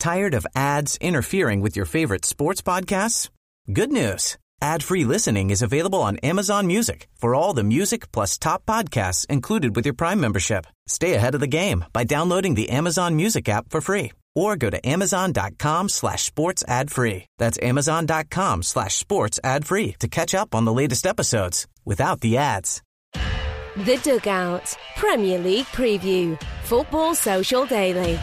Tired of ads interfering with your favorite sports podcasts? Good news. Ad-free listening is available on Amazon Music for all the music plus top podcasts included with your Prime membership. Stay ahead of the game by downloading the Amazon Music app for free or go to amazon.com/sports ad free. That's amazon.com/sports ad free to catch up on the latest episodes without the ads. The Dugout Premier League Preview. Football Social Daily.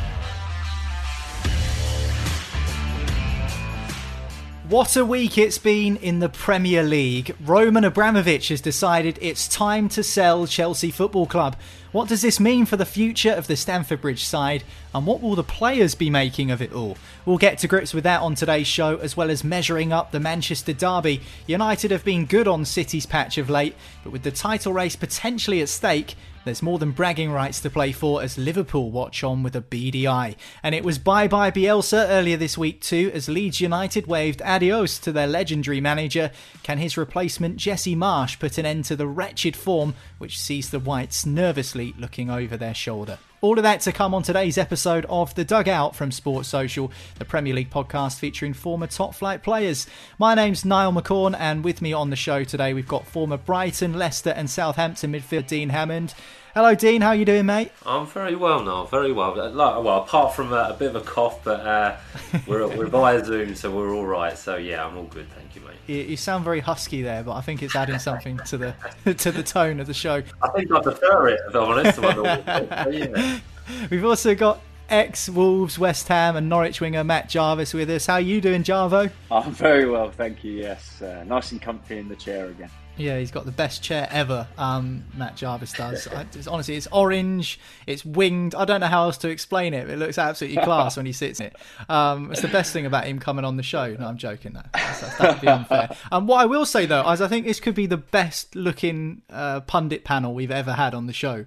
What a week it's been in the Premier League. Roman Abramovich has decided it's time to sell Chelsea Football Club. What does this mean for the future of the Stamford Bridge side? And what will the players be making of it all? We'll get to grips with that on today's show, as well as measuring up the Manchester derby. United have been good on City's patch of late, but with the title race potentially at stake, there's more than bragging rights to play for as Liverpool watch on with a beady eye. And it was bye-bye Bielsa earlier this week too, as Leeds United waved adios to their legendary manager. Can his replacement Jesse Marsch put an end to the wretched form which sees the Whites nervously looking over their shoulder? All of that to come on today's episode of The Dugout from Sports Social, the Premier League podcast featuring former top-flight players. My name's Niall McCorn, and with me on the show today we've got former Brighton, Leicester and Southampton midfielder Dean Hammond. Hello Dean, how you doing, mate? I'm very well, Niall, very well. Well, apart from a bit of a cough, but we're via Zoom, so we're all right. So yeah, I'm all good, thank you, mate. You sound very husky there, but I think it's adding something to the tone of the show. I think I prefer it, if I'm honest. Yeah. We've also got ex-Wolves, West Ham and Norwich winger Matt Jarvis with us. How are you doing, Jarvo? I'm very well, thank you, yes. Nice and comfy in the chair again. Yeah, he's got the best chair ever, Matt Jarvis does. Honestly, it's orange, it's winged. I don't know how else to explain it. It looks absolutely class when he sits in it. It's the best thing about him coming on the show. No, I'm joking. That would be unfair. What I will say, though, is I think this could be the best looking pundit panel we've ever had on the show.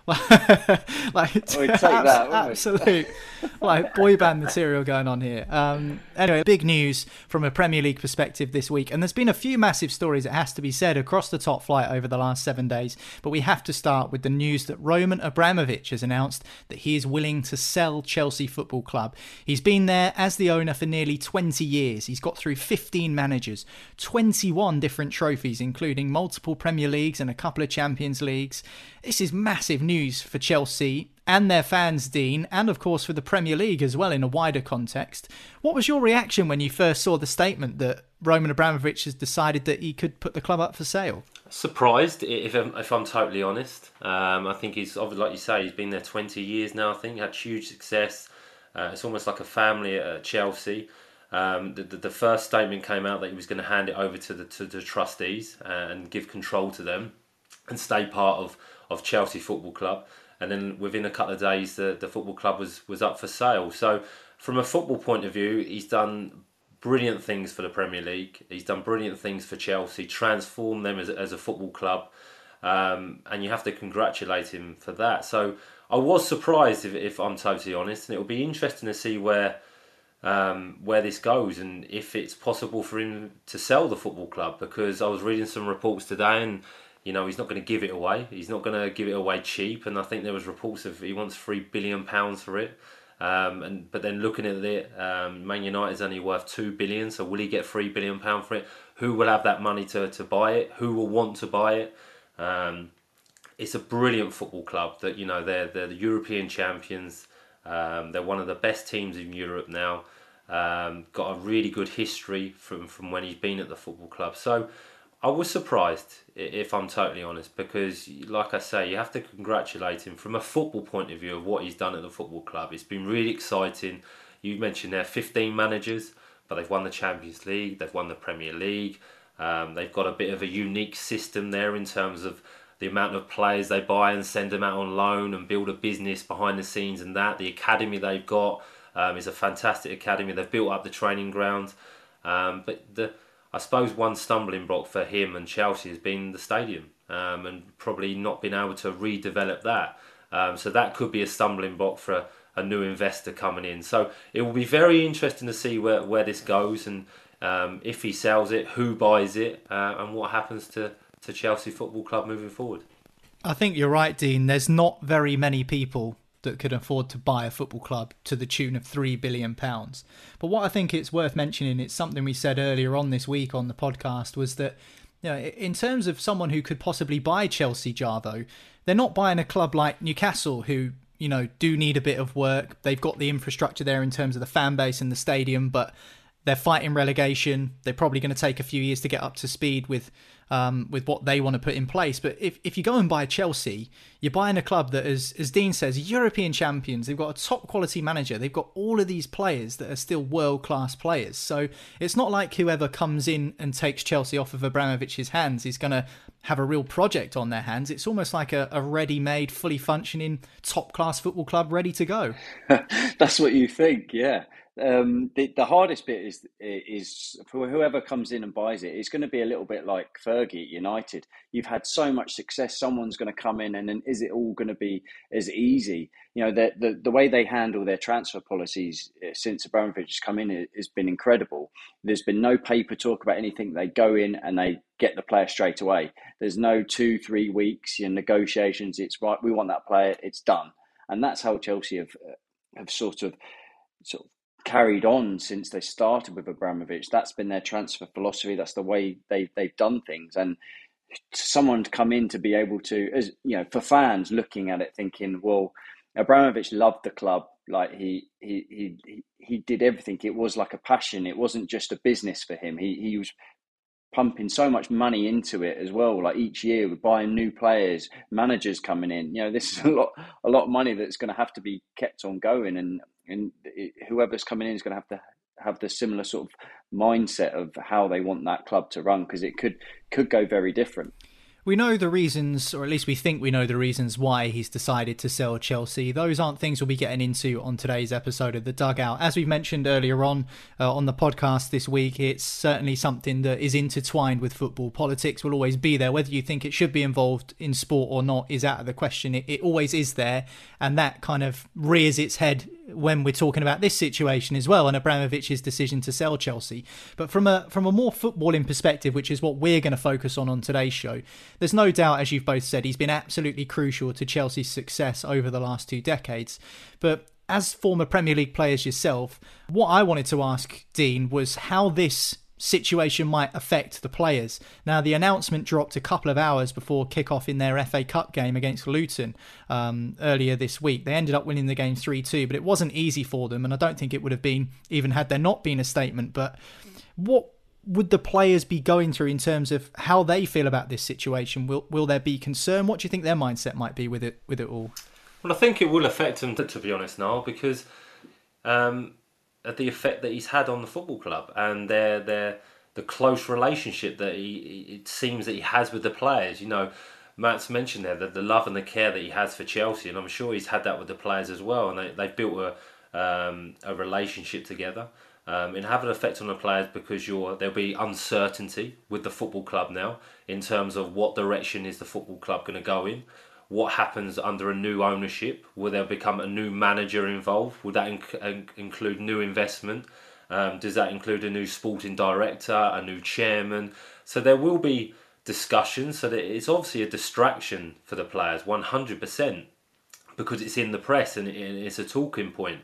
Absolute boy band material going on here. Anyway, big news from a Premier League perspective this week, and there's been a few massive stories, it has to be said, across the top flight over the last 7 days, but we have to start with the news that Roman Abramovich has announced that he is willing to sell Chelsea Football Club. He's been there as the owner for nearly 20 years. He's got through 15 managers, 21 different trophies, including multiple Premier Leagues and a couple of Champions Leagues. This is massive news for Chelsea and their fans, Dean, and of course for the Premier League as well in a wider context. What was your reaction when you first saw the statement that Roman Abramovich has decided that he could put the club up for sale? Surprised, if I'm totally honest. I think he's, like you say, he's been there 20 years now, I think, had huge success. It's almost like a family at Chelsea. The first statement came out that he was going to hand it over to the trustees and give control to them and stay part of Chelsea Football Club, and then within a couple of days the football club was up for sale. So from a football point of view, he's done brilliant things for the Premier League, he's done brilliant things for Chelsea, transformed them as a football club, and you have to congratulate him for that. So I was surprised, if I'm totally honest, and it will be interesting to see where this goes and if it's possible for him to sell the football club, because I was reading some reports today and he's not going to give it away. He's not going to give it away cheap. And I think there was reports of he wants £3 billion for it. But then looking at it, Man United's only worth £2 billion. So will he get £3 billion for it? Who will have that money to buy it? Who will want to buy it? It's a brilliant football club that, they're the European champions. They're one of the best teams in Europe now. Got a really good history from when he's been at the football club. So I was surprised, if I'm totally honest, because, like I say, you have to congratulate him from a football point of view of what he's done at the football club. It's been really exciting. You mentioned there 15 managers, but they've won the Champions League, they've won the Premier League. They've got a bit of a unique system there in terms of the amount of players they buy and send them out on loan and build a business behind the scenes and that. The academy they've got is a fantastic academy. They've built up the training ground. I suppose one stumbling block for him and Chelsea has been the stadium and probably not being able to redevelop that. So that could be a stumbling block for a new investor coming in. So it will be very interesting to see where this goes and if he sells it, who buys it, and what happens to Chelsea Football Club moving forward. I think you're right, Dean. There's not very many people that could afford to buy a football club to the tune of £3 billion. But what I think it's worth mentioning, it's something we said earlier on this week on the podcast, was that in terms of someone who could possibly buy Chelsea, Jarvo, they're not buying a club like Newcastle, who do need a bit of work. They've got the infrastructure there in terms of the fan base and the stadium, but they're fighting relegation. They're probably going to take a few years to get up to speed with what they want to put in place. But if you go and buy Chelsea, you're buying a club that, as Dean says, European champions. They've got a top quality manager. They've got all of these players that are still world-class players. So it's not like whoever comes in and takes Chelsea off of Abramovich's hands is going to have a real project on their hands. It's almost like a ready-made, fully functioning, top-class football club ready to go. That's what you think, yeah. The hardest bit is for whoever comes in and buys it. It's going to be a little bit like Fergie at United. You've had so much success. Someone's going to come in, and then is it all going to be as easy? The way they handle their transfer policies since Abramovich has come in has been incredible. There's been no paper talk about anything. They go in and they get the player straight away. There's no 2-3 weeks in negotiations. It's right. We want that player. It's done. And that's how Chelsea have sort of carried on since they started with Abramovich. That's been their transfer philosophy. That's the way they've done things. And someone to come in to be able to, as for fans looking at it, thinking, well, Abramovich loved the club. Like he did everything. It was like a passion. It wasn't just a business for him. He was pumping so much money into it as well. Like each year, we're buying new players, managers coming in. This is a lot of money that's going to have to be kept on going, and whoever's coming in is going to have the similar sort of mindset of how they want that club to run, because it could go very different. We know the reasons, or at least we think we know the reasons why he's decided to sell Chelsea. Those aren't things we'll be getting into on today's episode of The Dugout. As we've mentioned earlier on the podcast this week, it's certainly something that is intertwined with football. Politics will always be there. Whether you think it should be involved in sport or not is out of the question. It always is there, and that kind of rears its head when we're talking about this situation as well, and Abramovich's decision to sell Chelsea. But from a more footballing perspective, which is what we're going to focus on today's show, there's no doubt, as you've both said, he's been absolutely crucial to Chelsea's success over the last 2 decades. But as former Premier League players yourself, what I wanted to ask, Dean, was how this situation might affect the players. Now, the announcement dropped a couple of hours before kick-off in their FA Cup game against Luton earlier this week. They ended up winning the game 3-2, but it wasn't easy for them, and I don't think it would have been, even had there not been a statement. But what would the players be going through in terms of how they feel about this situation? Will there be concern? What do you think their mindset might be with it all? Well, I think it will affect them, to be honest, Niall, because the effect that he's had on the football club and the close relationship that it seems that he has with the players. Matt's mentioned there that the love and the care that he has for Chelsea, and I'm sure he's had that with the players as well, and they've built a relationship together. It have an effect on the players because there'll be uncertainty with the football club now in terms of what direction is the football club going to go in. What happens under a new ownership? Will there become a new manager involved? Will that include new investment? Does that include a new sporting director, a new chairman? So there will be discussions. So that it's obviously a distraction for the players, 100%, because it's in the press and it's a talking point.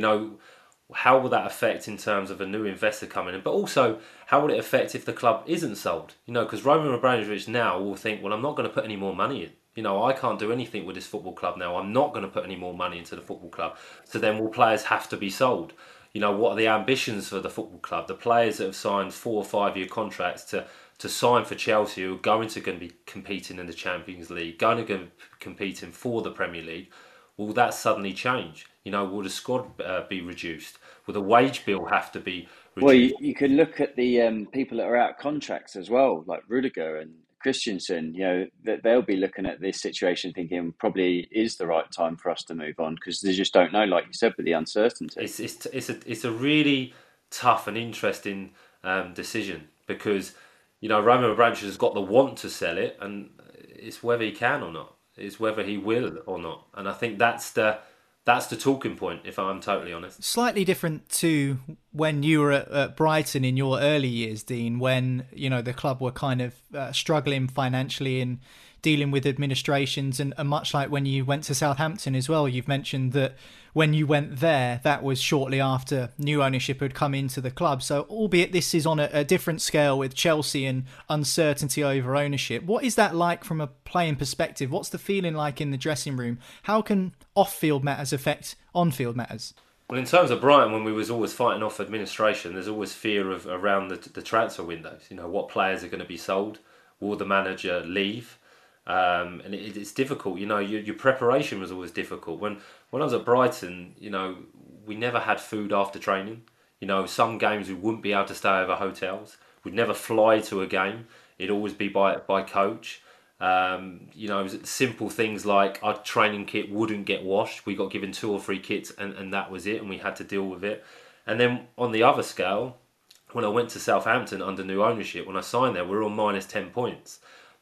How will that affect in terms of a new investor coming in? But also, how will it affect if the club isn't sold? Because Roman Abramovich now will think, well, I'm not going to put any more money in. I can't do anything with this football club now. I'm not going to put any more money into the football club. So then will players have to be sold? What are the ambitions for the football club? The players that have signed 4 or 5 year contracts to sign for Chelsea, who are going to be competing in the Champions League, going to be competing for the Premier League, will that suddenly change? Will the squad be reduced? Will the wage bill have to be reduced? Well, you can look at the people that are out of contracts as well, like Rudiger and Christensen. That they'll be looking at this situation thinking probably is the right time for us to move on, because they just don't know, like you said, with the uncertainty. It's a really tough and interesting decision, because Roman Abramovich has got the want to sell it, and it's whether he can or not. It's whether he will or not, and I think that's the talking point, if I'm totally honest. Slightly different to when you were at Brighton in your early years, Dean, when the club were kind of struggling financially, and dealing with administrations, and much like when you went to Southampton as well, you've mentioned that when you went there, that was shortly after new ownership had come into the club. So albeit this is on a different scale with Chelsea and uncertainty over ownership, what is that like from a playing perspective? What's the feeling like in the dressing room? How can off-field matters affect on-field matters? Well, in terms of Brighton, when we was always fighting off administration, there's always fear of around the transfer windows. You know, what players are going to be sold? Will the manager leave? And it's difficult. You know, your preparation was always difficult. When I was at Brighton, you know, we never had food after training. You know, some games we wouldn't be able to stay over hotels. We'd never fly to a game. It'd always be by coach. You know, simple things like our training kit wouldn't get washed. We got given 2 or 3 kits and that was it, and we had to deal with it. And then on the other scale, when I went to Southampton under new ownership, when I signed there, we were on minus 10 points.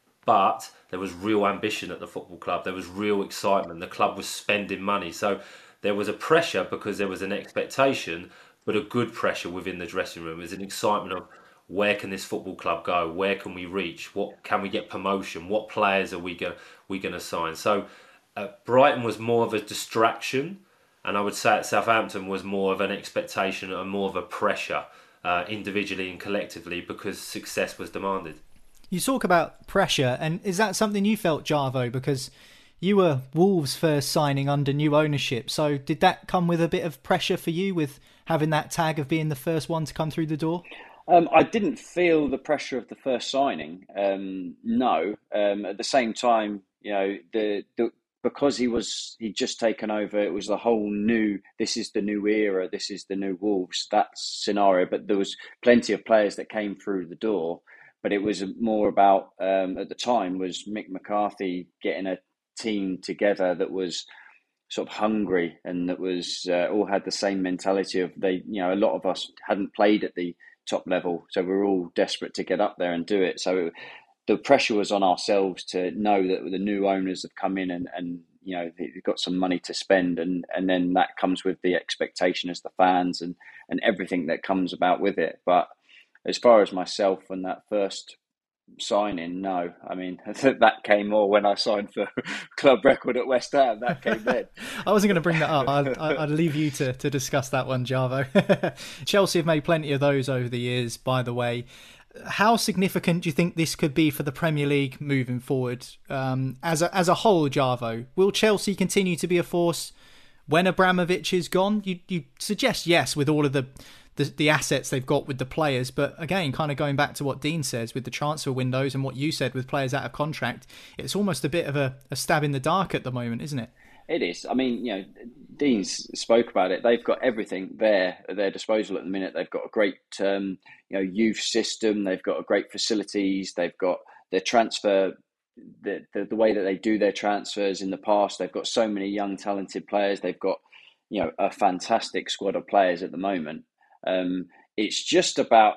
But there was real ambition at the football club. There was real excitement. The club was spending money. So there was a pressure because there was an expectation, but a good pressure within the dressing room. There's an excitement of, where can this football club go? Where can we reach? What can we get promotion? What players are we going to sign? So Brighton was more of a distraction, and I would say at Southampton was more of an expectation and more of a pressure individually and collectively because success was demanded. You talk about pressure, and is that something you felt, Jarvo? Because you were Wolves' first signing under new ownership. So did that come with a bit of pressure for you with having that tag of being the first one to come through the door? I didn't feel the pressure of the first signing. No. At the same time, you know, because he'd just taken over, it was the whole new. This is the new era. This is the new Wolves. That scenario. But there was plenty of players that came through the door. But it was more about at the time was Mick McCarthy getting a team together that was sort of hungry and that was all had the same mentality of they. You know, a lot of us hadn't played at the top level, so we're all desperate to get up there and do it. So the pressure was on ourselves to know that the new owners have come in and you know, they've got some money to spend, and then that comes with the expectation as the fans and everything that comes about with it. But as far as myself and that first signing, no. I mean, that came more when I signed for club record at West Ham. That came then. I wasn't going to bring that up. I'd leave you to discuss that one, Jarvo. Chelsea have made plenty of those over the years, by the way. How significant do you think this could be for the Premier League moving forward? As a whole, Jarvo, will Chelsea continue to be a force when Abramovich is gone? You suggest yes, with all of the assets they've got with the players, but again, kind of going back to what Dean says with the transfer windows and what you said with players out of contract, it's almost a bit of a stab in the dark at the moment, isn't it? It is. I mean, you know, Dean's spoke about it. They've got everything there at their disposal at the minute. They've got a great, you know, youth system. They've got great facilities. They've got their transfer, the way that they do their transfers in the past. They've got so many young, talented players. They've got, you know, a fantastic squad of players at the moment. It's just about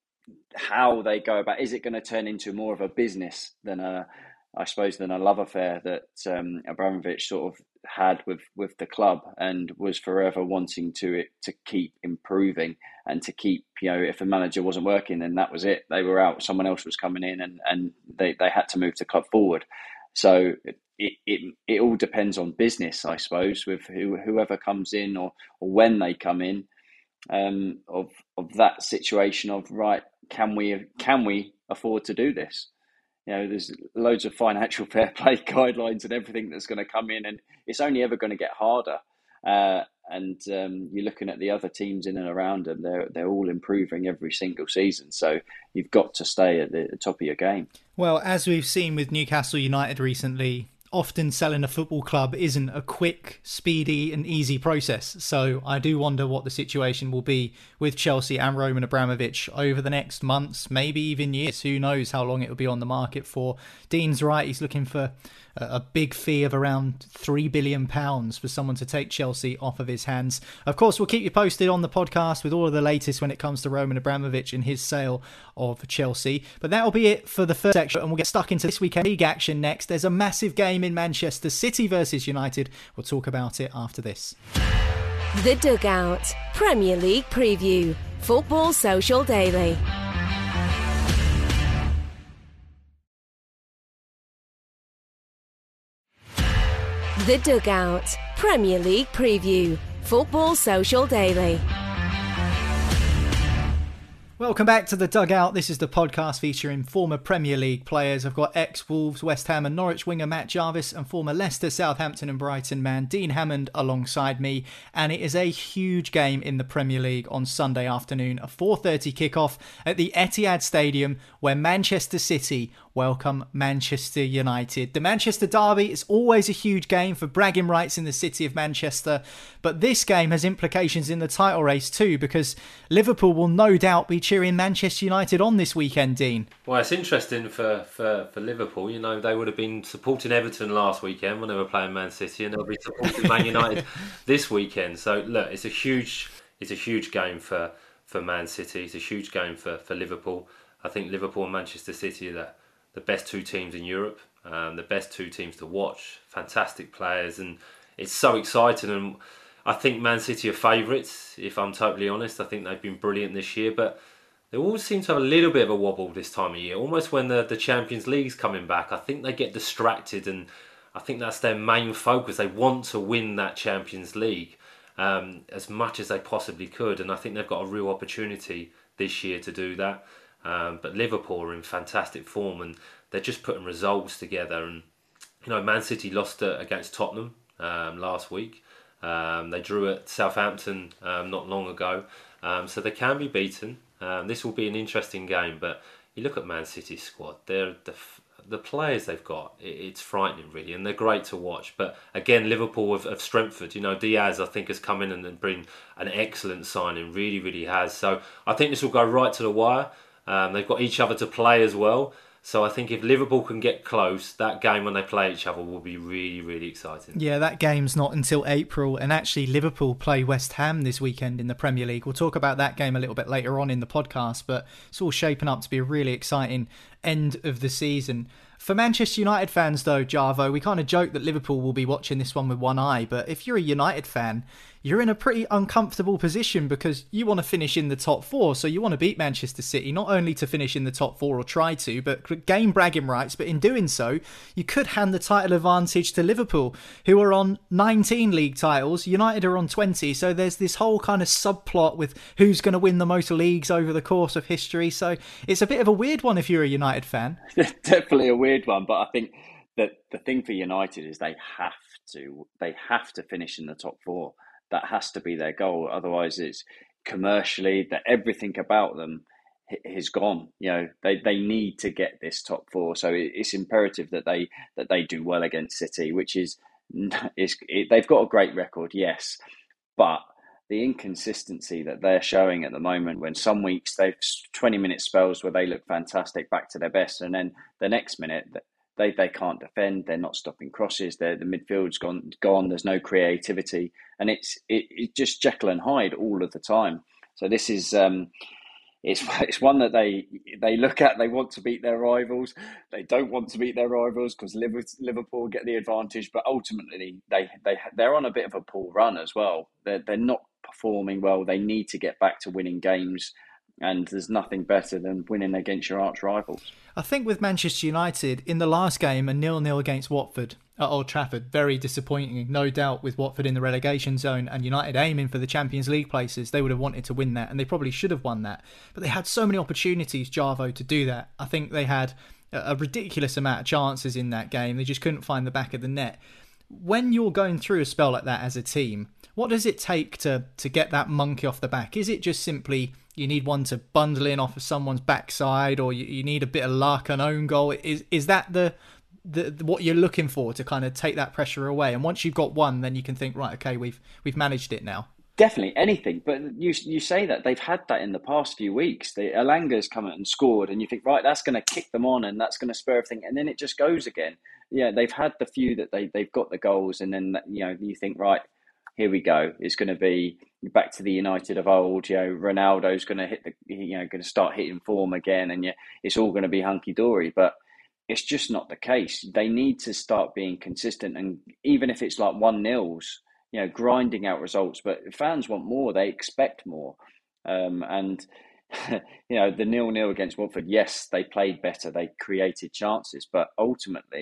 how they go about. Is it going to turn into more of a business than a love affair that Abramovich sort of had with the club, and was forever wanting to keep improving and to keep, you know, if a manager wasn't working, then that was it. They were out. Someone else was coming in, and they had to move the club forward. So it all depends on business, I suppose, with whoever comes in or when they come in. Of that situation of, right, can we afford to do this? You know, there's loads of financial fair play guidelines and everything that's going to come in, and it's only ever going to get harder. And you're looking at the other teams in and around them; they're all improving every single season. So you've got to stay at the top of your game. Well, as we've seen with Newcastle United recently, often selling a football club isn't a quick, speedy and easy process. So I do wonder what the situation will be with Chelsea and Roman Abramovich over the next months, maybe even years. Who knows how long it will be on the market for. Dean's right, he's looking for a big fee of around £3 billion for someone to take Chelsea off of his hands. Of course, we'll keep you posted on the podcast with all of the latest when it comes to Roman Abramovich and his sale of Chelsea. But that'll be it for the first section, and we'll get stuck into this weekend league action next. There's a massive game in Manchester City versus United. We'll talk about it after this. The Dugout Premier League Preview. Football Social Daily. The Dugout Premier League Preview. Football Social Daily. Welcome back to The Dugout. This is the podcast featuring former Premier League players. I've got ex-Wolves, West Ham and Norwich winger Matt Jarvis and former Leicester, Southampton and Brighton man Dean Hammond alongside me. And it is a huge game in the Premier League on Sunday afternoon, a 4:30 kickoff at the Etihad Stadium where Manchester City welcome Manchester United. The Manchester Derby is always a huge game for bragging rights in the city of Manchester, but this game has implications in the title race too, because Liverpool will no doubt be cheering Manchester United on this weekend, Dean. Well, it's interesting for Liverpool. You know, they would have been supporting Everton last weekend when they were playing Man City, and they'll be supporting Man United this weekend. So look, it's a huge game for Man City. It's a huge game for Liverpool. I think Liverpool and Manchester City are the best two teams in Europe, the best two teams to watch. Fantastic players, and it's so exciting. And I think Man City are favourites, if I'm totally honest. I think they've been brilliant this year, but they always seem to have a little bit of a wobble this time of year. Almost when the Champions League's coming back, I think they get distracted, and I think that's their main focus. They want to win that Champions League as much as they possibly could, and I think they've got a real opportunity this year to do that. But Liverpool are in fantastic form, and they're just putting results together. And you know, Man City lost against Tottenham last week. They drew at Southampton not long ago, so they can be beaten. This will be an interesting game, but you look at Man City's squad, they're the players they've got, it's frightening really, and they're great to watch. But again, Liverpool have strengthened. You know, Diaz I think has come in and bring an excellent signing, really has. So I think this will go right to the wire. They've got each other to play as well. So I think if Liverpool can get close, that game when they play each other will be really exciting. Yeah, that game's not until April, and actually Liverpool play West Ham this weekend in the Premier League. We'll talk about that game a little bit later on in the podcast, but it's all shaping up to be a really exciting end of the season. For Manchester United fans though, Jarvo, we kind of joke that Liverpool will be watching this one with one eye, but if you're a United fan, you're in a pretty uncomfortable position because you want to finish in the top four, so you want to beat Manchester City, not only to finish in the top four or try to, but gain bragging rights, but in doing so, you could hand the title advantage to Liverpool, who are on 19 league titles, United are on 20, so there's this whole kind of subplot with who's going to win the most leagues over the course of history, so it's a bit of a weird one if you're a United fan. Definitely a weird one, but I think that the thing for United is they have to finish in the top four. That has to be their goal. Otherwise, it's commercially that everything about them is gone. You know, they need to get this top four. So it's imperative that they do well against City, which is they've got a great record, yes, but the inconsistency that they're showing at the moment, when some weeks they've 20-minute spells where they look fantastic, back to their best, and then the next minute they can't defend, they're not stopping crosses, the midfield's gone, there's no creativity, and it's just Jekyll and Hyde all of the time. So this is it's one that they look at. They want to beat their rivals. They don't want to beat their rivals because Liverpool get the advantage. But ultimately, they're on a bit of a poor run as well. They're not performing well. They need to get back to winning games. And there's nothing better than winning against your arch rivals. I think with Manchester United, in the last game, a 0-0 against Watford at Old Trafford, very disappointing. No doubt with Watford in the relegation zone and United aiming for the Champions League places, they would have wanted to win that, and they probably should have won that. But they had so many opportunities, Jarvo, to do that. I think they had a ridiculous amount of chances in that game. They just couldn't find the back of the net. When you're going through a spell like that as a team, what does it take to get that monkey off the back? Is it just simply you need one to bundle in off of someone's backside, or you need a bit of luck, an own goal? Is that the what you're looking for to kind of take that pressure away? And once you've got one, then you can think, right, okay, we've managed it now. Definitely anything, but you say that they've had that in the past few weeks. Elanga's come out and scored, and you think, right, that's going to kick them on, and that's going to spur everything, and then it just goes again. Yeah, they've had the few that they've got the goals, and then you think, right, here we go. It's going to be back to the United of old. Ronaldo's going to going to start hitting form again, and it's all going to be hunky dory. But it's just not the case. They need to start being consistent, and even if it's like 1-0s, grinding out results. But fans want more. They expect more. And the 0-0 against Watford, yes, they played better. They created chances, but ultimately,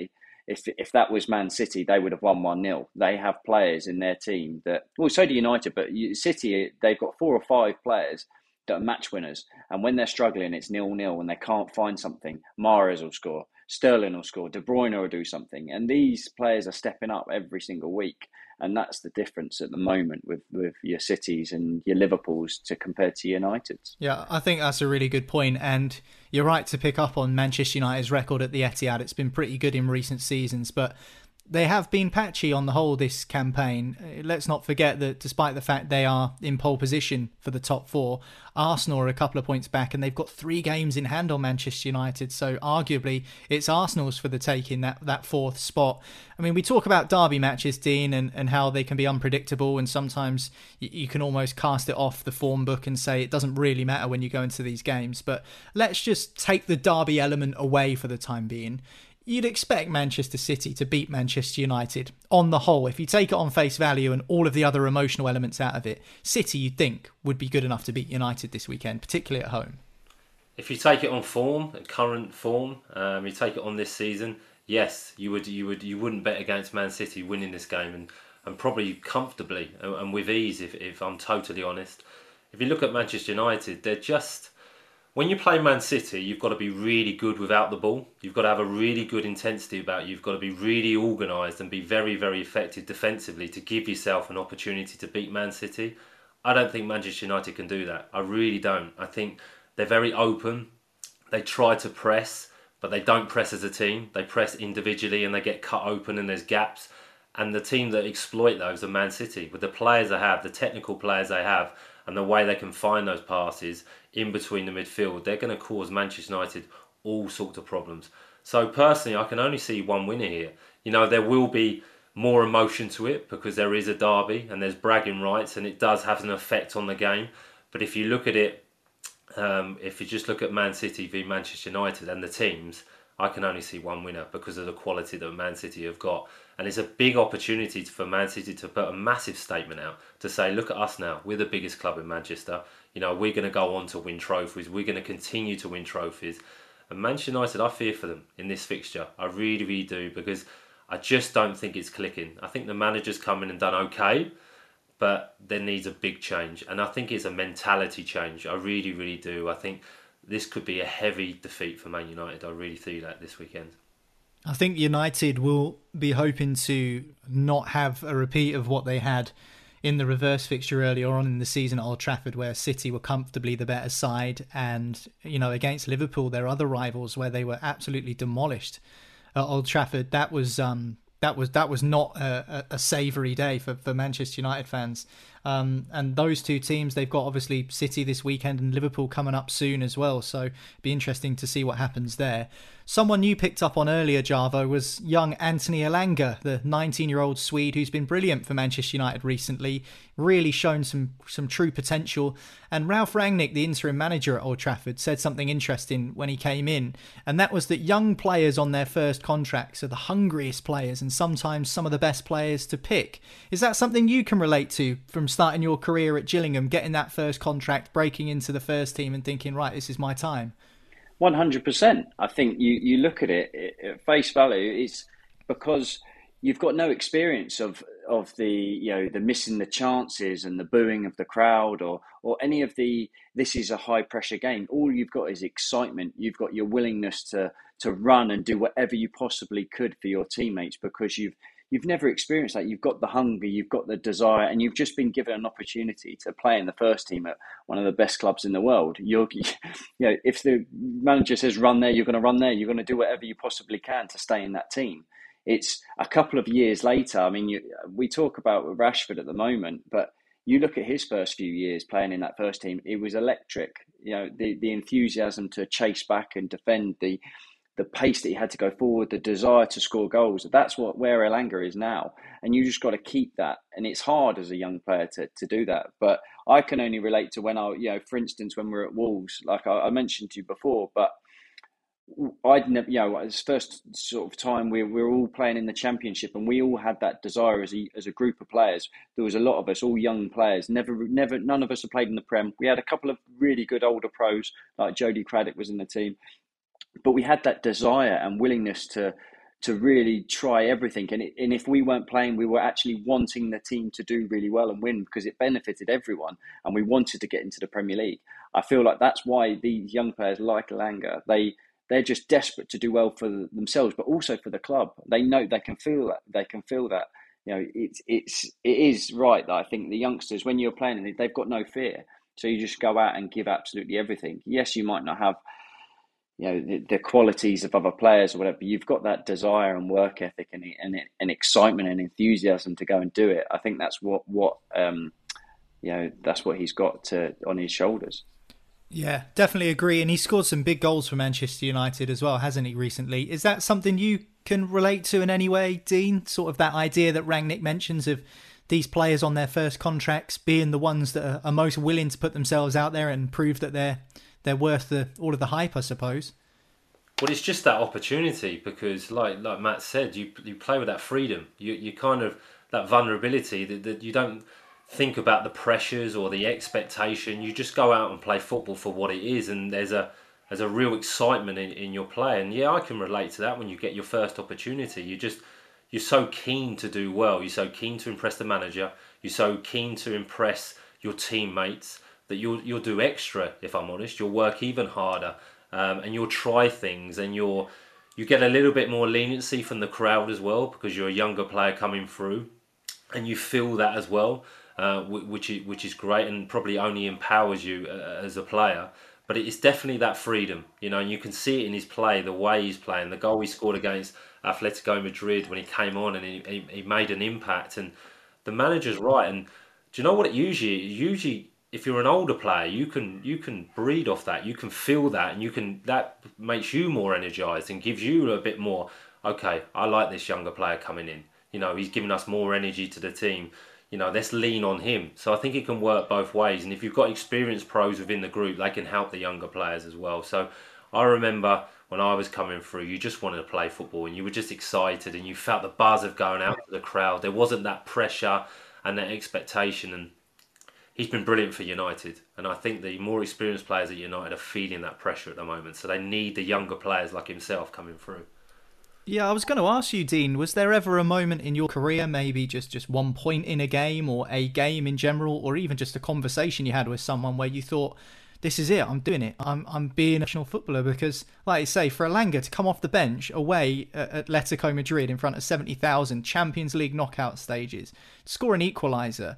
if that was Man City, they would have won 1-0. They have players in their team that, well, so do United, but City, they've got 4 or 5 players that are match winners. And when they're struggling, it's 0-0 and they can't find something. Mahrez will score. Sterling will score. De Bruyne will do something. And these players are stepping up every single week. And that's the difference at the moment with your Cities and your Liverpools to compare to United's. Yeah, I think that's a really good point. And you're right to pick up on Manchester United's record at the Etihad. It's been pretty good in recent seasons, but they have been patchy on the whole this campaign. Let's not forget that despite the fact they are in pole position for the top 4, Arsenal are a couple of points back and they've got 3 games in hand on Manchester United. So arguably it's Arsenal's for the taking, that 4th spot. I mean, we talk about derby matches, Dean, and how they can be unpredictable, and sometimes you can almost cast it off the form book and say it doesn't really matter when you go into these games. But let's just take the derby element away for the time being. You'd expect Manchester City to beat Manchester United on the whole. If you take it on face value and all of the other emotional elements out of it, City, you'd think, would be good enough to beat United this weekend, particularly at home. If you take it on form, current form, you take it on this season, yes, you wouldn't bet against Man City winning this game and probably comfortably and with ease, if I'm totally honest. If you look at Manchester United, they're just... When you play Man City, you've got to be really good without the ball. You've got to have a really good intensity about you. You've got to be really organised and be very, very effective defensively to give yourself an opportunity to beat Man City. I don't think Manchester United can do that. I really don't. I think they're very open. They try to press, but they don't press as a team. They press individually and they get cut open and there's gaps. And the team that exploit those are Man City. With the players they have, the technical players they have, and the way they can find those passes in between the midfield, they're going to cause Manchester United all sorts of problems. So personally, I can only see one winner here. You know, there will be more emotion to it because there is a derby and there's bragging rights and it does have an effect on the game. But if you look at it, if you just look at Man City v Manchester United and the teams, I can only see one winner because of the quality that Man City have got. And it's a big opportunity for Man City to put a massive statement out to say, look at us now, we're the biggest club in Manchester. You know, we're going to go on to win trophies. We're going to continue to win trophies. And Manchester United, I fear for them in this fixture. I really, really do, because I just don't think it's clicking. I think the manager's come in and done okay, but there needs a big change. And I think it's a mentality change. I really, really do. I think this could be a heavy defeat for Man United. I really see that this weekend. I think United will be hoping to not have a repeat of what they had in the reverse fixture earlier on in the season at Old Trafford, where City were comfortably the better side, and, you know, against Liverpool, their other rivals, where they were absolutely demolished at Old Trafford. That was not a savoury day for Manchester United fans. And those two teams, they've got obviously City this weekend and Liverpool coming up soon as well. So it'd be interesting to see what happens there. Someone you picked up on earlier, Javo, was young Anthony Elanga, the 19-year-old Swede who's been brilliant for Manchester United recently, really shown some true potential. And Ralf Rangnick, the interim manager at Old Trafford, said something interesting when he came in, and that was that young players on their first contracts are the hungriest players and sometimes some of the best players to pick. Is that something you can relate to from starting your career at Gillingham, getting that first contract, breaking into the first team and thinking, right, this is my time? 100%. I think you look at it at face value. It's because you've got no experience of the missing the chances and the booing of the crowd or any of the, this is a high pressure game. All you've got is excitement. You've got your willingness to run and do whatever you possibly could for your teammates because you've never experienced that. You've got the hunger, you've got the desire, and you've just been given an opportunity to play in the first team at one of the best clubs in the world. If the manager says run there, you're going to run there. You're going to do whatever you possibly can to stay in that team. It's a couple of years later. I mean, we talk about Rashford at the moment, but you look at his first few years playing in that first team, it was electric. You know, the enthusiasm to chase back and defend, the pace that he had to go forward, the desire to score goals. That's where Elanga is now. And you just got to keep that. And it's hard as a young player to do that. But I can only relate to when for instance, when we're at Wolves, like I mentioned to you before, but I'd never, it's first sort of time we're all playing in the Championship and we all had that desire as a group of players. There was a lot of us, all young players, never, none of us have played in the Prem. We had a couple of really good older pros, like Jody Craddock was in the team. But we had that desire and willingness to to really try everything. And if we weren't playing, we were actually wanting the team to do really well and win because it benefited everyone, and we wanted to get into the Premier League. I feel like that's why these young players like Elanga, they're just desperate to do well for themselves, but also for the club. They know they can feel that. They can feel that. You know, it is right that I think the youngsters, when you're playing, they've got no fear. So you just go out and give absolutely everything. Yes, you might not have, you know, the qualities of other players or whatever, but you've got that desire and work ethic and excitement and enthusiasm to go and do it. I think that's what you know, that's what he's got on his shoulders. Yeah, definitely agree. And he scored some big goals for Manchester United as well, hasn't he, recently? Is that something you can relate to in any way, Dean? Sort of that idea that Rangnick mentions of these players on their first contracts being the ones that are most willing to put themselves out there and prove that they're worth all of the hype, I suppose. Well, it's just that opportunity because, like Matt said, you play with that freedom. You kind of, that vulnerability that you don't think about the pressures or the expectation. You just go out and play football for what it is, and there's a real excitement in your play. And yeah, I can relate to that when you get your first opportunity. You're so keen to do well. You're so keen to impress the manager. You're so keen to impress your teammates that you'll do extra. If I'm honest, you'll work even harder, and you'll try things, and you get a little bit more leniency from the crowd as well because you're a younger player coming through, and you feel that as well. Which is great and probably only empowers you as a player. But it's definitely that freedom, you know, and you can see it in his play, the way he's playing, the goal he scored against Atletico Madrid when he came on and he made an impact. And the manager's right. And do you know what it usually if you're an older player, you can breed off that, you can feel that, and that makes you more energized and gives you a bit more. Okay, I like this younger player coming in. You know, he's giving us more energy to the team. You know, let's lean on him. So I think it can work both ways. And if you've got experienced pros within the group, they can help the younger players as well. So I remember when I was coming through, you just wanted to play football and you were just excited and you felt the buzz of going out to the crowd. There wasn't that pressure and that expectation. And he's been brilliant for United. And I think the more experienced players at United are feeling that pressure at the moment. So they need the younger players like himself coming through. Yeah, I was going to ask you, Dean, was there ever a moment in your career, maybe just 1 point in a game or a game in general, or even just a conversation you had with someone where you thought, this is it, I'm doing it, I'm being a professional footballer? Because, like you say, for Elanga to come off the bench away at Atletico Madrid in front of 70,000, Champions League knockout stages, score an equaliser,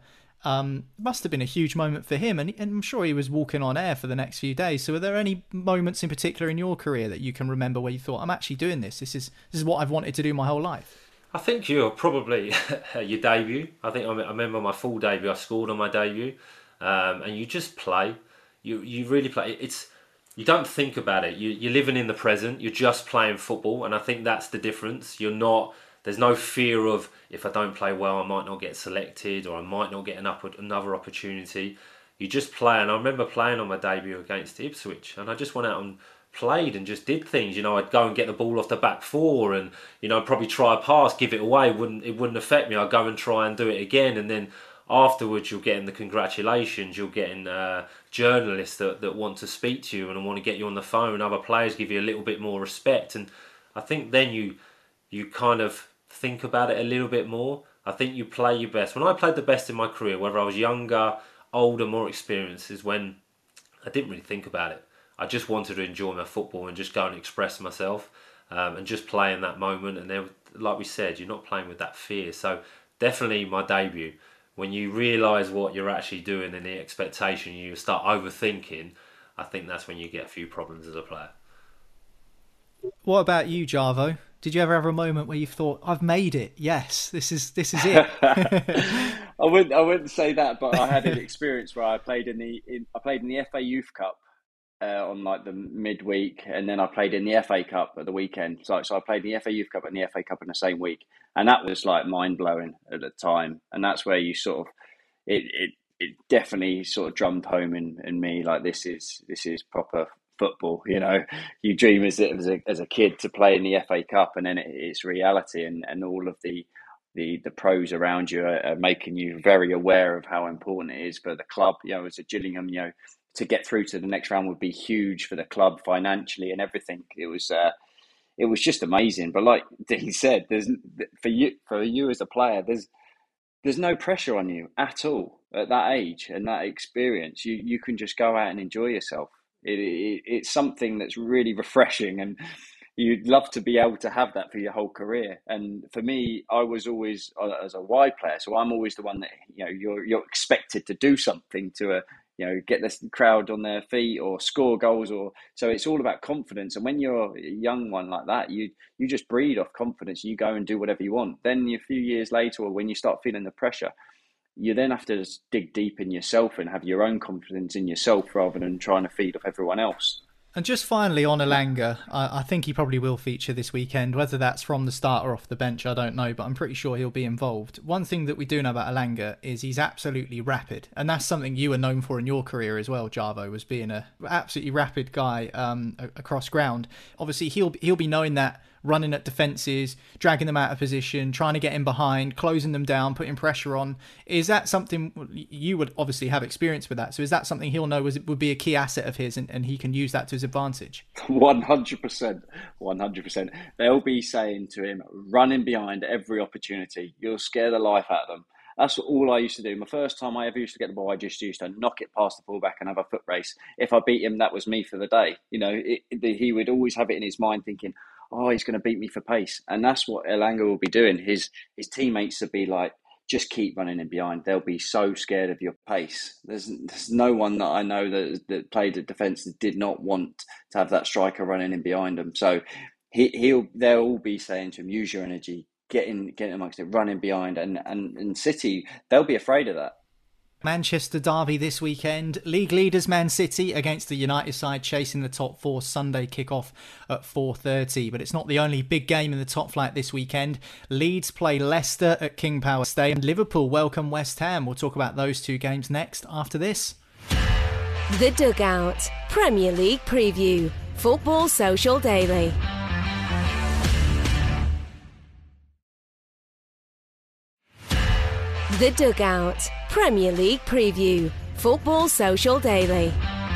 must have been a huge moment for him, and I'm sure he was walking on air for the next few days. So are there any moments in particular in your career that you can remember where you thought, I'm actually doing this, this is what I've wanted to do my whole life? I think you're probably your debut. I remember my full debut. I scored on my debut, and you just play. You really play. You don't think about it. You're living in the present. You're just playing football, and I think that's the difference. There's no fear of, if I don't play well, I might not get selected or I might not get another opportunity. You just play. And I remember playing on my debut against Ipswich, and I just went out and played and just did things. You know, I'd go and get the ball off the back four and, you know, probably try a pass, give it away. It wouldn't affect me. I'd go and try and do it again. And then afterwards, you're getting the congratulations. You're getting journalists that want to speak to you and want to get you on the phone. Other players give you a little bit more respect. And I think then you kind of think about it a little bit more. I think you play your best. When I played the best in my career, whether I was younger, older, more experienced, is when I didn't really think about it. I just wanted to enjoy my football and just go and express myself, and just play in that moment. And then, like we said, you're not playing with that fear. So definitely my debut, when you realise what you're actually doing and the expectation, you start overthinking, I think that's when you get a few problems as a player. What about you, Jarvo? Did you ever have a moment where you thought, I've made it? Yes, this is it. I wouldn't say that, but I had an experience where I played in the FA Youth Cup on like the midweek, and then I played in the FA Cup at the weekend. So I played the FA Youth Cup and the FA Cup in the same week, and that was like mind blowing at the time. And that's where you sort of it definitely sort of drummed home in me, like this is proper football. You know, you dream as a kid to play in the FA Cup, and then it's reality, and all of the pros around you are making you very aware of how important it is for the club. You know, as a Gillingham, you know, to get through to the next round would be huge for the club financially and everything. It it was just amazing. But like Dean said, there's for you as a player, there's no pressure on you at all at that age and that experience. You can just go out and enjoy yourself. It's something that's really refreshing, and you'd love to be able to have that for your whole career. And for me, I was always as a wide player, so I'm always the one that you're expected to do something to get the crowd on their feet or score goals, or so it's all about confidence. And when you're a young one like that, you just breed off confidence. You go and do whatever you want. Then a few years later, or when you start feeling the pressure, you then have to just dig deep in yourself and have your own confidence in yourself rather than trying to feed off everyone else. And just finally on Elanga, I think he probably will feature this weekend. Whether that's from the start or off the bench, I don't know, but I'm pretty sure he'll be involved. One thing that we do know about Elanga is he's absolutely rapid, and that's something you were known for in your career as well, Javo, was being an absolutely rapid guy across ground. Obviously, he'll be knowing that, running at defences, dragging them out of position, trying to get in behind, closing them down, putting pressure on. Is that something, you would obviously have experience with that, so is that something he'll know would be a key asset of his, and he can use that to his advantage? 100%. They'll be saying to him, running behind every opportunity. You'll scare the life out of them. That's all I used to do. My first time I ever used to get the ball, I just used to knock it past the fullback and have a foot race. If I beat him, that was me for the day. He would always have it in his mind thinking, oh, he's going to beat me for pace. And that's what Elanga will be doing. His teammates will be like, just keep running in behind. They'll be so scared of your pace. There's no one that I know that played at defence that did not want to have that striker running in behind them. So they'll all be saying to him, use your energy, get in amongst it, running behind. And City, they'll be afraid of that. Manchester derby this weekend. League leaders Man City against the United side chasing the top four. Sunday kick-off at 4:30. But it's not the only big game in the top flight this weekend. Leeds play Leicester at King Power Stadium. Liverpool welcome West Ham. We'll talk about those two games next after this. The Dugout Premier League Preview. Football Social Daily. The Dugout Premier League Preview. Football Social Daily.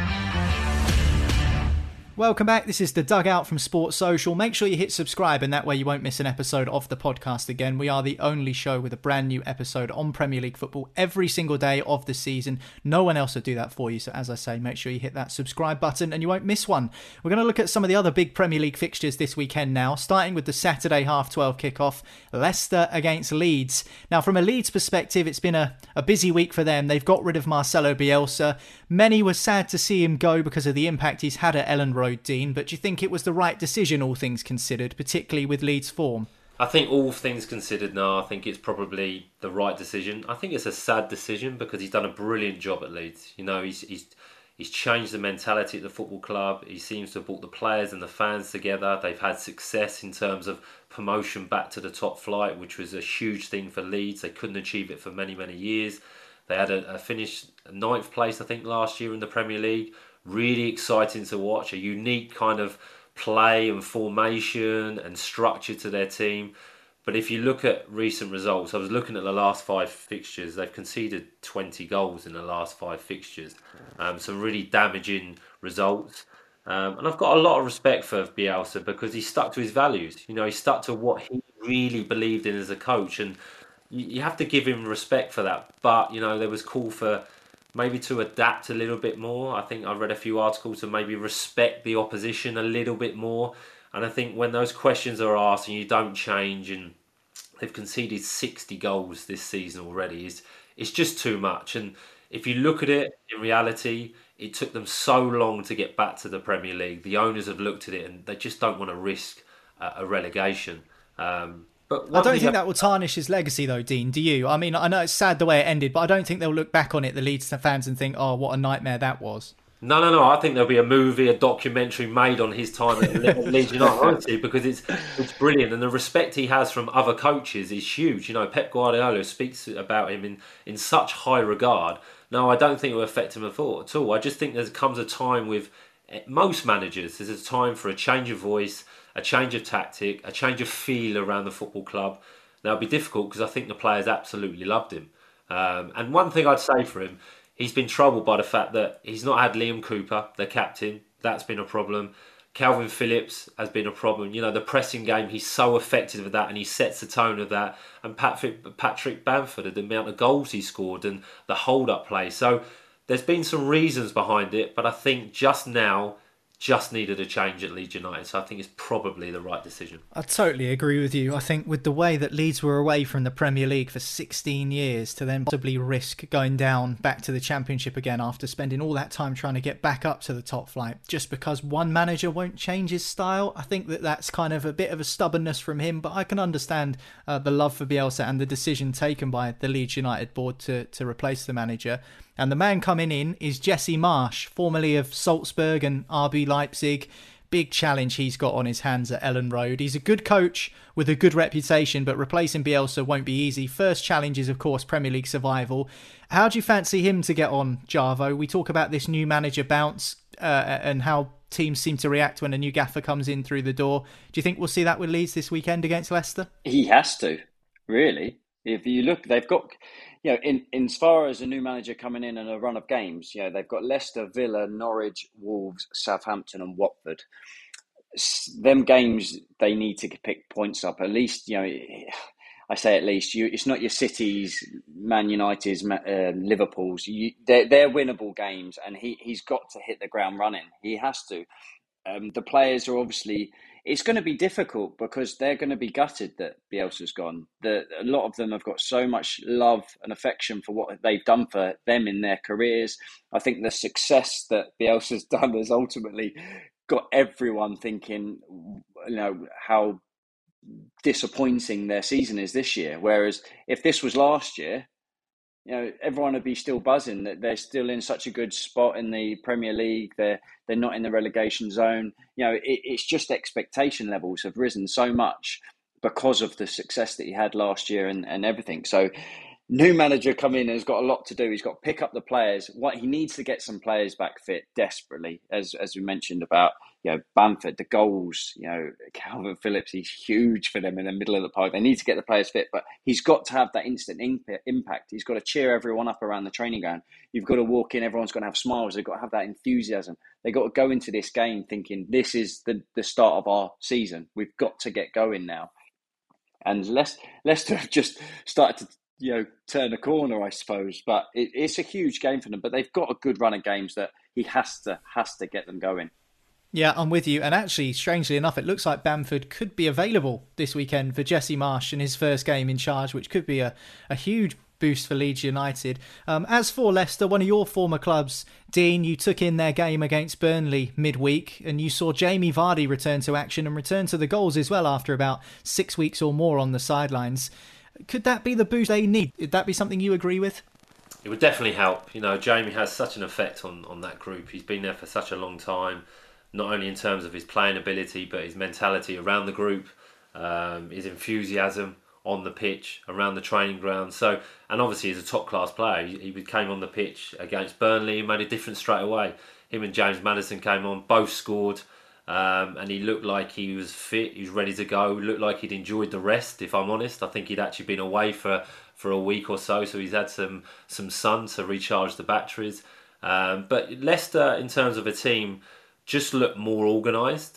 Welcome back. This is The Dugout from Sports Social. Make sure you hit subscribe, and that way you won't miss an episode of the podcast again. We are the only show with a brand new episode on Premier League football every single day of the season. No one else will do that for you. So as I say, make sure you hit that subscribe button and you won't miss one. We're going to look at some of the other big Premier League fixtures this weekend now, starting with the Saturday 12:30 kickoff, Leicester against Leeds. Now, from a Leeds perspective, it's been a busy week for them. They've got rid of Marcelo Bielsa. Many were sad to see him go because of the impact he's had at Ellen Road, Dean, but do you think it was the right decision, all things considered, particularly with Leeds' form? I think all things considered now, I think it's probably the right decision. I think it's a sad decision because he's done a brilliant job at Leeds. He's changed the mentality at the football club. He seems to have brought the players and the fans together. They've had success in terms of promotion back to the top flight, which was a huge thing for Leeds. They couldn't achieve it for many, many years. They had a finished 9th place, I think, last year in the Premier League. Really exciting to watch. A unique kind of play and formation and structure to their team. But if you look at recent results, I was looking at the last 5 fixtures. They've conceded 20 goals in the last 5 fixtures. Some really damaging results. And I've got a lot of respect for Bielsa because he stuck to his values. He stuck to what he really believed in as a coach. And you have to give him respect for that. But, there was call for maybe to adapt a little bit more. I think I read a few articles to maybe respect the opposition a little bit more. And I think when those questions are asked and you don't change, and they've conceded 60 goals this season already, it's just too much. And if you look at it, in reality, it took them so long to get back to the Premier League. The owners have looked at it and they just don't want to risk a relegation. But I don't think that will tarnish his legacy, though, Dean. Do you? I mean, I know it's sad the way it ended, but I don't think they'll look back on it, the Leeds fans, and think, oh, what a nightmare that was. No. I think there'll be a movie, a documentary made on his time at Leeds United because it's brilliant. And the respect he has from other coaches is huge. Pep Guardiola speaks about him in such high regard. No, I don't think it will affect him at all. I just think there comes a time with most managers, there's a time for a change of voice, a change of tactic, a change of feel around the football club. Now, it'll be difficult because I think the players absolutely loved him. And one thing I'd say for him, he's been troubled by the fact that he's not had Liam Cooper, the captain. That's been a problem. Calvin Phillips has been a problem. The pressing game, he's so effective with that, and he sets the tone of that. And Patrick Bamford, the amount of goals he scored and the hold-up play. So there's been some reasons behind it, but I think just now, just needed a change at Leeds United. So I think it's probably the right decision. I totally agree with you. I think with the way that Leeds were away from the Premier League for 16 years to then possibly risk going down back to the Championship again after spending all that time trying to get back up to the top flight, just because one manager won't change his style, I think that's kind of a bit of a stubbornness from him, but I can understand the love for Bielsa and the decision taken by the Leeds United board to replace the manager. And the man coming in is Jesse Marsch, formerly of Salzburg and RB Leipzig. Big challenge he's got on his hands at Ellen Road. He's a good coach with a good reputation, but replacing Bielsa won't be easy. First challenge is, of course, Premier League survival. How do you fancy him to get on, Jarvo? We talk about this new manager bounce and how teams seem to react when a new gaffer comes in through the door. Do you think we'll see that with Leeds this weekend against Leicester? He has to, really. If you look, they've got... in as far as a new manager coming in and a run of games, they've got Leicester, Villa, Norwich, Wolves, Southampton and Watford. Them games, they need to pick points up. At least, I say at least, it's not your Cities, Man United's, Liverpool's. They're winnable games, and he's got to hit the ground running. He has to. The players are obviously... It's going to be difficult because they're going to be gutted that Bielsa's gone. A lot of them have got so much love and affection for what they've done for them in their careers. I think the success that Bielsa's done has ultimately got everyone thinking, how disappointing their season is this year. Whereas if this was last year, everyone would be still buzzing that they're still in such a good spot in the Premier League. They're not in the relegation zone. It's just expectation levels have risen so much because of the success that he had last year and everything. So new manager come in has got a lot to do. He's got to pick up the players. What he needs to get some players back fit desperately, as we mentioned about Bamford, the goals. Calvin Phillips, he's huge for them in the middle of the park. They need to get the players fit, but he's got to have that instant impact. He's got to cheer everyone up around the training ground. You've got to walk in, everyone's going to have smiles. They've got to have that enthusiasm. They've got to go into this game thinking this is the start of our season. We've got to get going now. And Leicester have just started to turn a corner, I suppose. But it's a huge game for them. But they've got a good run of games that he has to get them going. Yeah, I'm with you. And actually, strangely enough, it looks like Bamford could be available this weekend for Jesse Marsch in his first game in charge, which could be a huge boost for Leeds United. As for Leicester, one of your former clubs, Dean, you took in their game against Burnley midweek and you saw Jamie Vardy return to action and return to the goals as well after about 6 weeks or more on the sidelines. Could that be the boost they need? Would that be something you agree with? It would definitely help. Jamie has such an effect on that group. He's been there for such a long time, not only in terms of his playing ability, but his mentality around the group, his enthusiasm on the pitch, around the training ground. So, and obviously he's a top-class player. He came on the pitch against Burnley and made a difference straight away. Him and James Maddison came on, both scored, and he looked like he was fit, he was ready to go, looked like he'd enjoyed the rest, if I'm honest. I think he'd actually been away for a week or so he's had some sun to recharge the batteries. But Leicester, in terms of a team, just looked more organised.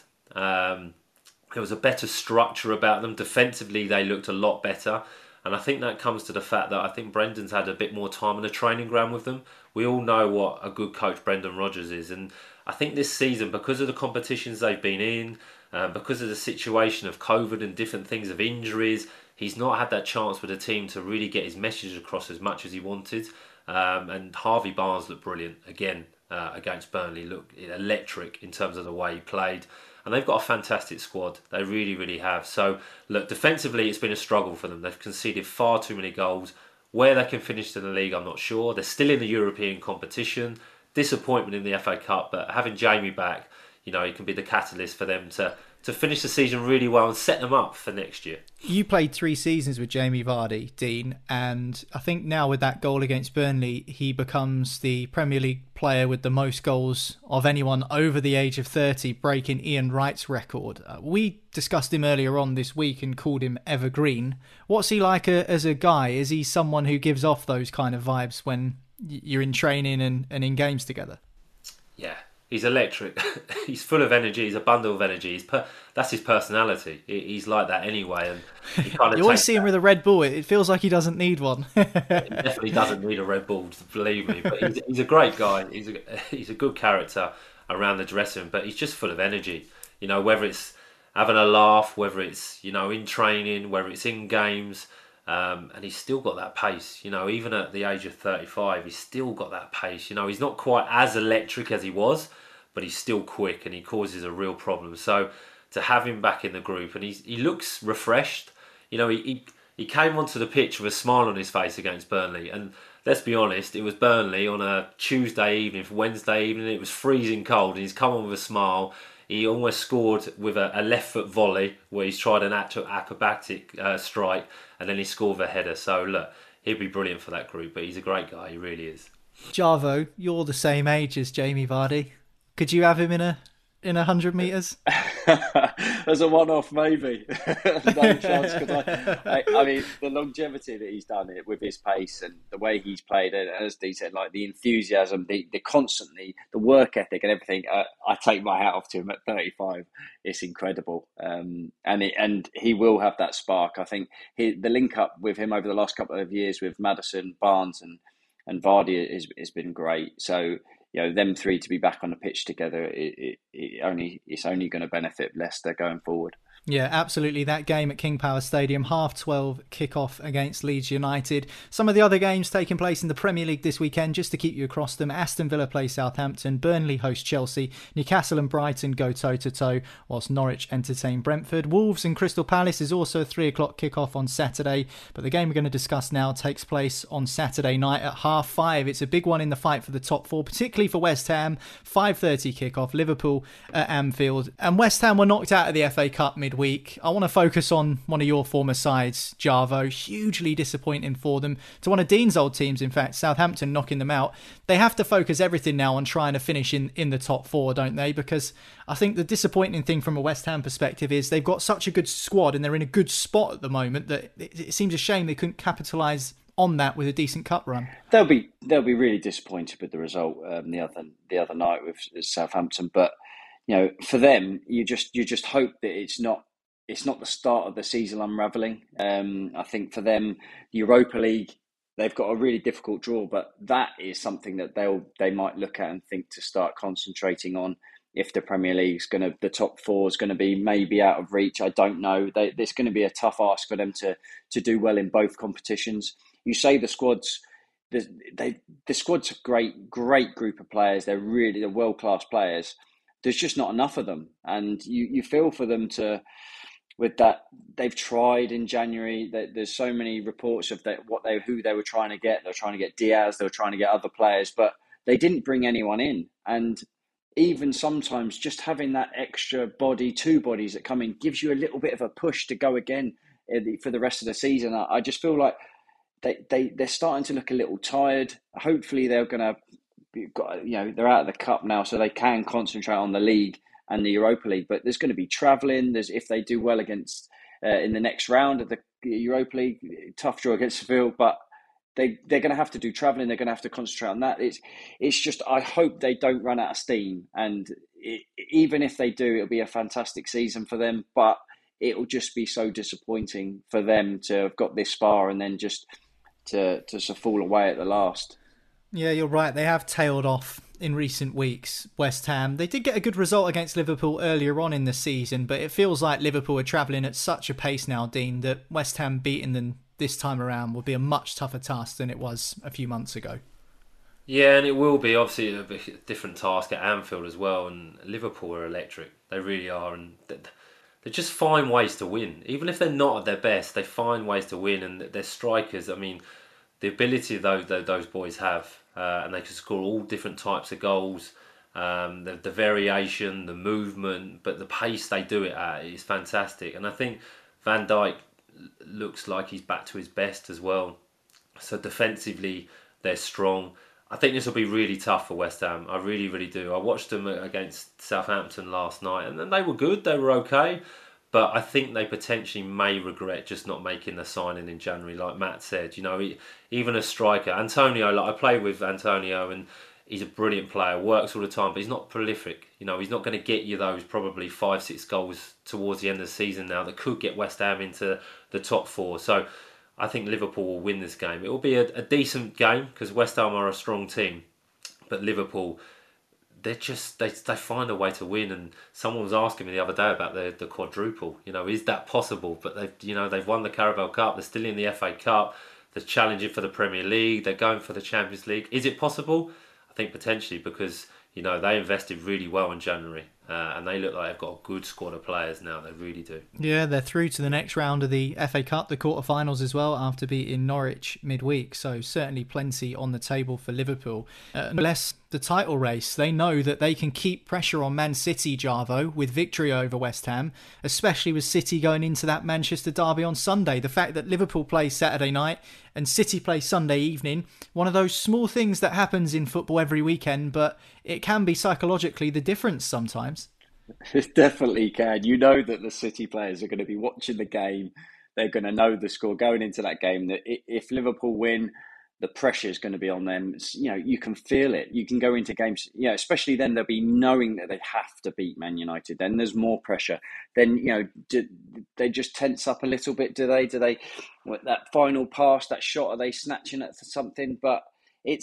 There was a better structure about them. Defensively, they looked a lot better. And I think that comes to the fact that I think Brendan's had a bit more time on the training ground with them. We all know what a good coach Brendan Rodgers is. And I think this season, because of the competitions they've been in, because of the situation of COVID and different things of injuries, he's not had that chance with the team to really get his message across as much as he wanted. And Harvey Barnes looked brilliant again against Burnley. Looked electric in terms of the way he played. And they've got a fantastic squad. They really, really have. So, look, defensively, it's been a struggle for them. They've conceded far too many goals. Where they can finish in the league, I'm not sure. They're still in the European competition. Disappointment in the FA Cup, but having Jamie back, he can be the catalyst for them to finish the season really well and set them up for next year. You played 3 seasons with Jamie Vardy, Dean, and I think now with that goal against Burnley, he becomes the Premier League player with the most goals of anyone over the age of 30, breaking Ian Wright's record. We discussed him earlier on this week and called him evergreen. What's he like as a guy? Is he someone who gives off those kind of vibes when you're in training and in games together? Yeah, He's electric. He's full of energy. He's a bundle of energy. That's his personality. He's like that anyway. And he kind of you always see him with a Red Bull. It feels like he doesn't need one. He definitely doesn't need a Red Bull, believe me. But he's a great guy. He's a good character around the dressing room. But he's just full of energy. You know, whether it's having a laugh, whether it's, you know, in training, whether it's in games. And he's still got that pace, you know, even at the age of 35, he's still got that pace. You know, he's not quite as electric as he was, but he's still quick and he causes a real problem. So to have him back in the group, and he looks refreshed. You know, he came onto the pitch with a smile on his face against Burnley. And let's be honest, it was Burnley on a Tuesday evening, Wednesday evening. It was freezing cold and he's come on with a smile. He almost scored with a left foot volley where he's tried an acrobatic strike and then he scored with a header. So look, he'd be brilliant for that group, but he's a great guy, he really is. Jarvo, you're the same age as Jamie Vardy. Could you have him in 100 metres? As a one-off, maybe. No chance. I mean, the longevity that he's done it with his pace and the way he's played, and as Dee said, like the enthusiasm, the constantly, the work ethic and everything. I take my hat off to him at 35. It's incredible, and he will have that spark. I think the link up with him over the last couple of years with Maddison, Barnes, and Vardy has been great. So, you know, them three to be back on the pitch together, it's only going to benefit Leicester going forward. Yeah, absolutely. That game at King Power Stadium, 12:30 kickoff against Leeds United. Some of the other games taking place in the Premier League this weekend, just to keep you across them: Aston Villa play Southampton, Burnley host Chelsea, Newcastle and Brighton go toe-to-toe, whilst Norwich entertain Brentford. Wolves and Crystal Palace is also a 3 o'clock kickoff on Saturday, but the game we're going to discuss now takes place on Saturday night at 5:30. It's a big one in the fight for the top four, particularly for West Ham. 5:30 kickoff, Liverpool at Anfield. And West Ham were knocked out of the FA Cup midweek. I want to focus on one of your former sides, Jarvo. Hugely disappointing for them. To one of Dean's old teams, in fact, Southampton knocking them out. They have to focus everything now on trying to finish in the top four, don't they? Because I think the disappointing thing from a West Ham perspective is they've got such a good squad and they're in a good spot at the moment that it seems a shame they couldn't capitalise on that with a decent cup run. They'll be really disappointed with the result the other night with Southampton, but you know, for them, you just hope that it's not the start of the season unravelling. I think for them, Europa League, they've got a really difficult draw, but that is something that they might look at and think to start concentrating on. If the Premier League's the top four is going to be maybe out of reach, I don't know. There's going to be a tough ask for them to do well in both competitions. You say the squad's a great group of players. They're world-class players. There's just not enough of them, and you feel for them with that. They've tried in January. There's so many reports of who they were trying to get. They were trying to get Diaz. They were trying to get other players, but they didn't bring anyone in. And even sometimes just having that extra body, two bodies that come in, gives you a little bit of a push to go again for the rest of the season. I just feel like they're starting to look a little tired. Hopefully they're going to. They're out of the cup now, so they can concentrate on the league and the Europa League. But there's going to be travelling. If they do well against in the next round of the Europa League, tough draw against Seville, but they're going to have to do travelling. They're going to have to concentrate on that. It's just, I hope they don't run out of steam. And even if they do, it'll be a fantastic season for them. But it will just be so disappointing for them to have got this far and then just to fall away at the last. Yeah, you're right. They have tailed off in recent weeks, West Ham. They did get a good result against Liverpool earlier on in the season, but it feels like Liverpool are travelling at such a pace now, Dean, that West Ham beating them this time around will be a much tougher task than it was a few months ago. Yeah, and it will be obviously a different task at Anfield as well, and Liverpool are electric. They really are, and they just find ways to win. Even if they're not at their best, they find ways to win, and their strikers, I mean, the ability those boys have, and they can score all different types of goals, the variation, the movement, but the pace they do it at is fantastic. And I think Van Dijk looks like he's back to his best as well. So defensively, they're strong. I think this will be really tough for West Ham. I really, really do. I watched them against Southampton last night, and they were good. They were okay. But I think they potentially may regret just not making the signing in January, like Matt said. You know, even a striker, Antonio. Like I played with Antonio, and he's a brilliant player, works all the time, but he's not prolific. You know, he's not going to get you those probably 5-6 goals towards the end of the season now that could get West Ham into the top 4. So I think Liverpool will win this game. It will be a decent game because West Ham are a strong team, but Liverpool, they find a way to win. And someone was asking me the other day about the quadruple. You know, is that possible? But they've won the Carabao Cup. They're still in the FA Cup. They're challenging for the Premier League. They're going for the Champions League. Is it possible? I think potentially, because they invested really well in January. And they look like they've got a good squad of players now. They really do. Yeah, they're through to the next round of the FA Cup, the quarterfinals as well, after beating Norwich midweek. So certainly plenty on the table for Liverpool. Unless the title race, they know that they can keep pressure on Man City, Jarvo, with victory over West Ham, especially with City going into that Manchester derby on Sunday. The fact that Liverpool plays Saturday night and City plays Sunday evening, one of those small things that happens in football every weekend, but it can be psychologically the difference sometimes. It definitely can. You know that the City players are going to be watching the game. They're going to know the score going into that game. That if Liverpool win, the pressure is going to be on them. You can feel it. You can go into games, especially then they'll be knowing that they have to beat Man United. Then there's more pressure. Then, do they just tense up a little bit? Do they, that final pass, that shot, are they snatching at something? But it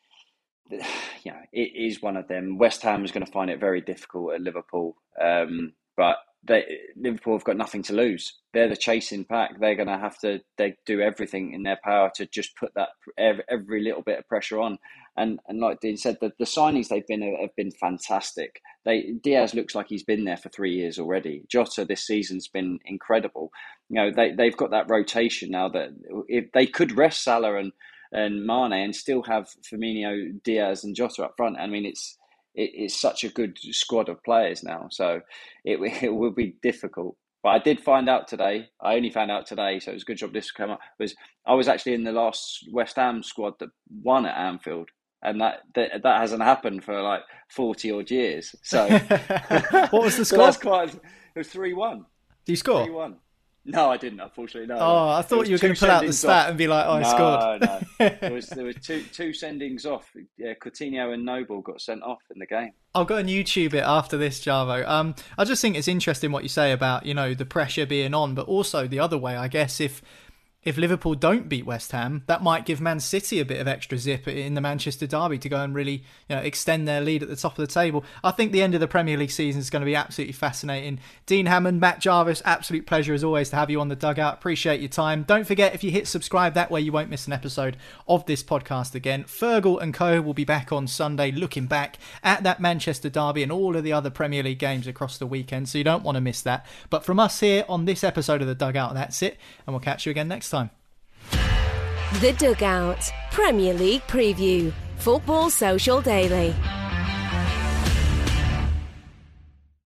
is one of them. West Ham is going to find it very difficult at Liverpool. But Liverpool have got nothing to lose. They're the chasing pack. They're going to have to do everything in their power to just put that every little bit of pressure on. And like Dean said, the signings they've been have been fantastic. Diaz looks like he's been there for 3 years already. Jota this season's been incredible. They've got that rotation now that if they could rest Salah and Mane and still have Firmino, Diaz and Jota up front. I mean, it's such a good squad of players now, so it will be difficult. But I did find out today, I only found out today, so it was a good job this came up, I was actually in the last West Ham squad that won at Anfield, and that hasn't happened for like 40 odd years. So what was the score? It was 3-1. Did you score? 3-1. No, I didn't, unfortunately. No. Oh, I thought you were going to pull out the stat and be like, I scored. No. There was two sendings off. Yeah, Coutinho and Noble got sent off in the game. I'll go and YouTube it after this, Jarvo. I just think it's interesting what you say about, the pressure being on, but also the other way, I guess, if Liverpool don't beat West Ham, that might give Man City a bit of extra zip in the Manchester derby to go and really extend their lead at the top of the table. I think the end of the Premier League season is going to be absolutely fascinating. Dean Hammond, Matt Jarvis, absolute pleasure as always to have you on the dugout. Appreciate your time. Don't forget, if you hit subscribe, that way you won't miss an episode of this podcast again. Fergal and Co will be back on Sunday, looking back at that Manchester derby and all of the other Premier League games across the weekend, so you don't want to miss that. But from us here on this episode of the Dugout, that's it, and we'll catch you again next time. The Dugout Premier League Preview. Football Social Daily.